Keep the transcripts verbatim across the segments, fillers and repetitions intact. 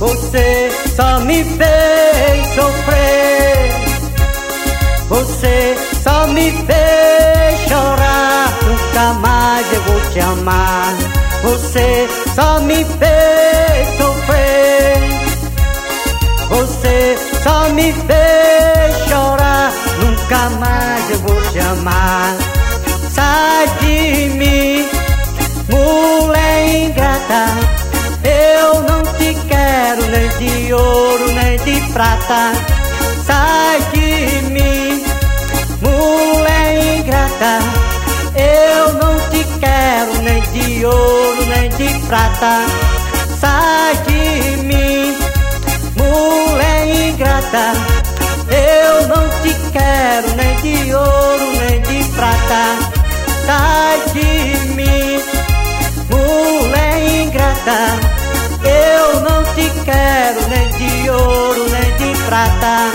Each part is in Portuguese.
Você só me fez sofrer, você só me fez chorar. Nunca mais eu vou te amar. Você só me fez sofrer, você só me fez chorar. Nunca mais eu vou te amar. Sai de mim, mulher ingrata. Eu não te quero nem de ouro nem de prata. Sai de mim, mulher ingrata. Eu não te quero nem de ouro nem de prata. Sai de mim, mulher ingrata. Eu não te quero nem de ouro nem de prata. Sai de mim, mulher ingrata. Eu não te quero nem de ouro nem de prata.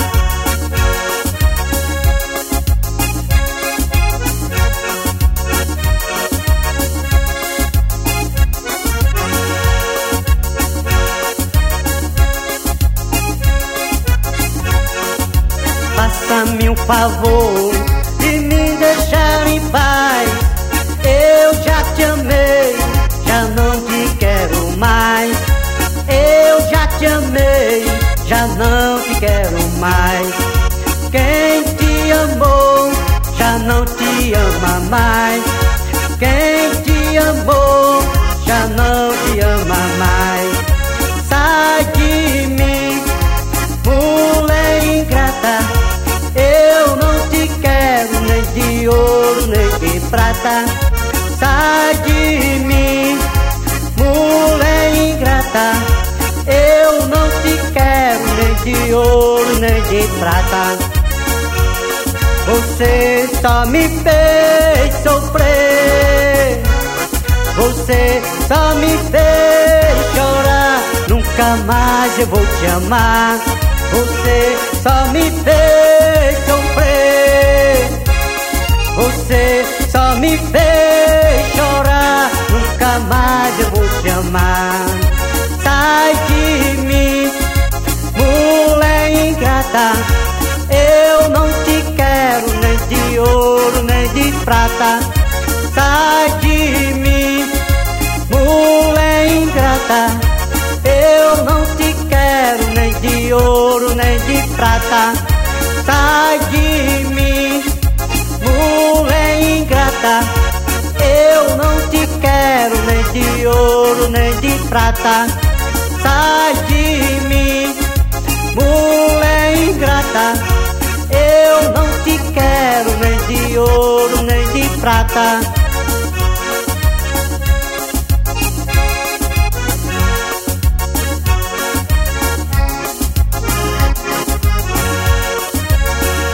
Faça-me um favor de me deixar em paz. Eu já te amei, já não te quero mais. Eu já te amei, já não te quero mais. Quem te amou já não te ama mais. Quem te amou já não te ama mais. Sai de mim, mulher ingrata. Eu não te quero nem de ouro nem de prata. Sai de mim, mulher ingrata. Eu não te quero nem de ouro nem de prata. Você só me fez sofrer, você só me fez chorar. Nunca mais eu vou te amar. Você só me fez sofrer, você só me fez chorar. Nunca mais eu vou te amar. Sai de mim, mulher ingrata. Eu não te quero nem de ouro nem de prata. Sai de mim, mulher ingrata. Eu não te quero nem de ouro nem de prata. Sai de mim, mulher ingrata. Eu não te quero nem de ouro nem de prata. Sai de mim, mulher ingrata. Eu não te quero nem de ouro nem de prata.